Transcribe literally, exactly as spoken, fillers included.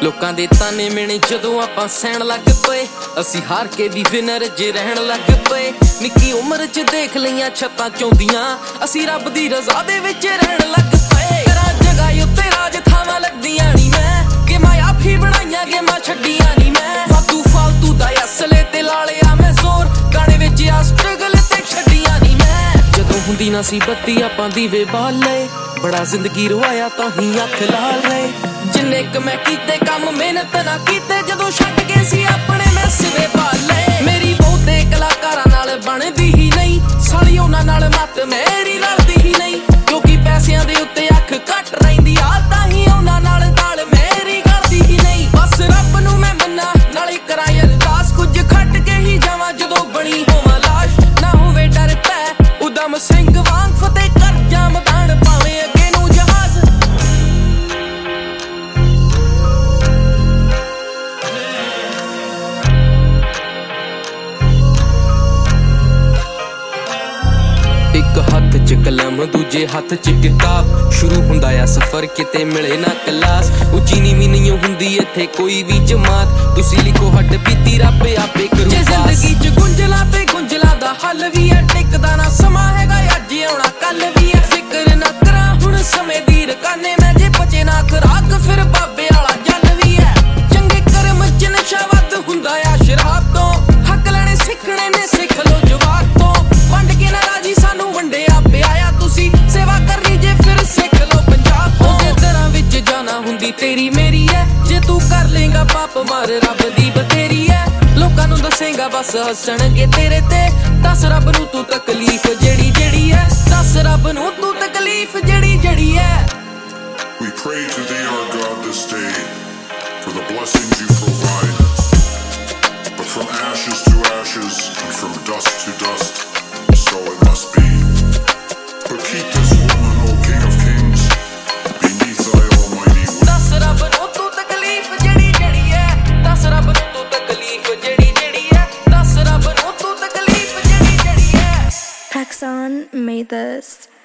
ਲੋਕਾਂ ਦੇ ਤਾਨੇ ਮਿਹਣੇ ਜਦੋਂ ਆਪਾਂ ਸਹਿਣ ਲੱਗ ਪਏ, ਅਸੀਂ ਹਾਰ ਕੇ ਵੀ ਵਿਨਰ ਜੇ ਰਹਿਣ ਲੱਗ ਪਏ। ਨਿੱਕੀ ਉਮਰ 'ਚ ਦੇਖ ਲਈਆਂ ਛੱਤਾਂ ਚੌਂਦੀਆਂ, ਅਸੀਂ ਰੱਬ ਦੀ ਰਜ਼ਾ ਦੇ ਵਿੱਚ ਰਹਿਣ ਲੱਗ ਪਏ। ਕਰਾਂ ਜਗ੍ਹਾ ਉੱਤੇ ਰਾਜ ਥਾਵਾਂ ਲੱਗਦੀਆਂ ਨੀ ਮੈਂ, ਕਿ ਮੈਂ ਆਪ ਹੀ ਬਣਾਈਆਂ ਗੇਮਾਂ ਛੱਡੀਆਂ ਨੀ ਮੈਂ। ਵਾਧੂ ਫਾਲਤੂ ਦਾ ਅਸਲੇ ਤੇ ਲਾ ਲਿਆ ਮੈਂ ਜ਼ੋਰ, ਗਾਣੇ ਵਿੱਚ ਆ ਸਟਰਗਲ ਤੇ ਛੱਡੀਆਂ ਨੀ ਮੈਂ। ਜਦੋਂ ਹੁੰਦੀ ਨਾ ਸੀ ਬੱਤੀ ਆਪਾਂ ਦੀਵੇ ਬਾਲ ਲਏ, ਬੜਾ ਜ਼ਿੰਦਗੀ ਰਵਾਇਆ ਤਾਂ ਹੀ ਅੱਖ ਲਾਲ ਰਹੇ। ਜਿੰਨੇ ਕ ਮੈਂ ਕੀਤੇ ਕੰਮ ਮਿਹਨਤ ਨਾ ਕੀਤੇ, ਜਦੋਂ ਛੱਡ ਗਏ ਸੀ ਆਪਣੇ ਮੈਂ ਸਿਵੇ ਪਾਲ ਲਏ। ਮੇਰੀ ਬਹੁਤੇ ਕਲਾਕਾਰਾਂ ਨਾਲ ਬਣਦੀ ਹੀ ਨਹੀਂ, ਸਾਲੀ ਉਹਨਾਂ ਨਾਲ ਮੱਤ ਮੇਰੀ ਰਲਦੀ ਹੀ ਨਹੀਂ। ਕਿਉਂਕਿ ਪੈਸਿਆਂ ਦੇ ਉੱਤੇ ਅੱਖ ਘੱਟ ਰਹਿੰਦੀ ਆ, ਤਾਂ ਹੀ ਉਹਨਾਂ ਨਾਲ ਤਾਲ ਮੇਰੀ ਗਲਦੀ ਹੀ ਨਹੀਂ। ਬਸ ਰੱਬ ਨੂੰ ਮੈਂ ਮੰਨਾਂ ਨਾਲੇ ਕਰਾਂ ਅਰਦਾਸ, ਕੁਝ ਖੱਟ ਕੇ ਹੀ ਜਾਵਾਂ ਜਦੋਂ ਬਣੀ ਹੋਵਾਂ ਲਾਸ਼। ਨਾ ਹੋਵੇ ਡਰ ਪੈ ਉਦਮ ਸਿੰਘ ਵਾਂਗ, ਫਤਿਹ ਕਰ ਜਾ ਮੈਦਾਨ ਭਾਵੇਂ ਅੱਗੇ ਨੂੰ ਜਹਾਜ਼। ਇੱਕ ਹੱਥ 'ਚ ਕਲਮ ਦੂਜੇ ਹੱਥ 'ਚ ਕਿਤਾਬ, ਸ਼ੁਰੂ ਹੁੰਦਾ ਆ ਸਫ਼ਰ ਕਿਤੇ ਮਿਲੇ ਨਾ ਕਲਾਸ। ਉੱਚੀ ਨੀਵੀਂ ਨਹੀਂ ਹੁੰਦੀ ਇੱਥੇ ਕੋਈ ਵੀ ਜਮਾਤ, ਤੁਸੀਂ ਲਿਖੋ ਹੱਡ ਬੀਤੀ ਰੱਬ ਆਪੇ ਕਰੂ। ਜੇ ਜ਼ਿੰਦਗੀ 'ਚ ਗੁੰਝਲਾਂ ਤੇ ਗੁੰਝਲਾਂ ਦਾ ਹੱਲ ਵੀ ਹੈ, ਟਿਕਦਾ ਨਾ ਸਮਾਂ ਹੈਗਾ ਅੱਜ ਆਉਣਾ ਕੱਲ ਵੀ ਹੈ। ਫਿਕਰ ਨਾ ਕਰਾਂ ਹੁਣ ਸਮੇਂ ਦੀ ਰਕਾਨੇ, ਮੈਂ ਜੇ ਬਚੇ ਨਾ ਖੁਰਾਕ ਫਿਰ ਬਾਬੇ ਵਾਲਾ ਜਲ ਵੀ ਹੈ। ਚੰਗੇ ਕਰਮ 'ਚ ਨਸ਼ਾ ਵੱਧ ਹੁੰਦਾ ਆ ਸ਼ਰਾਬ ਤੋਂ, ਹੱਕ ਲੈਣੇ ਸਿੱਖਣੇ ਨੇ ਸਿੱਖ ਲੋ ਜਵਾਕ ਤੋਂ। ਵੰਡ ਕੇ ਨਾ ਰਾਜੀ ਸਾਨੂੰ ਵੰਡਿਆ ਪਿਆਇਆ, ਤੁਸੀਂ ਸੇਵਾ ਕਰਨੀ ਜੇ ਫਿਰ ਸਿੱਖ ਲੋ ਪੰਜਾਬ ਤੋਂ। ਜੇ ਦਰਾਂ ਵਿੱਚ ਜਾਣਾ ਹੁੰਦੀ ਤੇਰੀ ਮੇਰੀ ਹੈ, ਜੇ ਤੂੰ ਕਰ ਲੇਗਾ ਪਾਪ ਮਾਰ ਰੱਬ ਦੀ ਬਤੇਰੀ ਹੈ। ਲੋਕਾਂ ਨੂੰ ਦੱਸੇਗਾ ਬਸ ਹੱਸਣਗੇ ਤੇਰੇ ਤੇ, ਦੱਸ ਰੱਬ ਨੂੰ ਤੂੰ ਤਕਲੀਫ ਜਿਹੜੀ ਜਿਹੜੀ ਹੈ, ਦੱਸ ਰੱਬ ਨੂੰ ਤੂੰ ਤਕਲੀਫ ਜਿਹੜੀ ਜਿਹੜੀ ਹੈ। We pray to thee our God this day for the blessings you provide, but from ashes to ashes and from dust to dust, so it must be. But keep this woman, O King of Kings, beneath thy almighty will. ਦੱਸ ਰੱਬ ਨੂੰ ਤੂੰ ਤਕਲੀਫ ਜਿਹੜੀ ਜਿਹੜੀ ਹੈ, ਦੱਸ ਰੱਬ ਨੂੰ ਤੂੰ ਤਕਲੀਫ ਜਿਹੜੀ ਜਿਹੜੀ ਹੈ, ਦੱਸ ਰੱਬ ਨੂੰ ਤੂੰ ਤਕਲੀਫ ਜਿਹੜੀ ਜਿਹੜੀ ਹੈ। Paxson made this.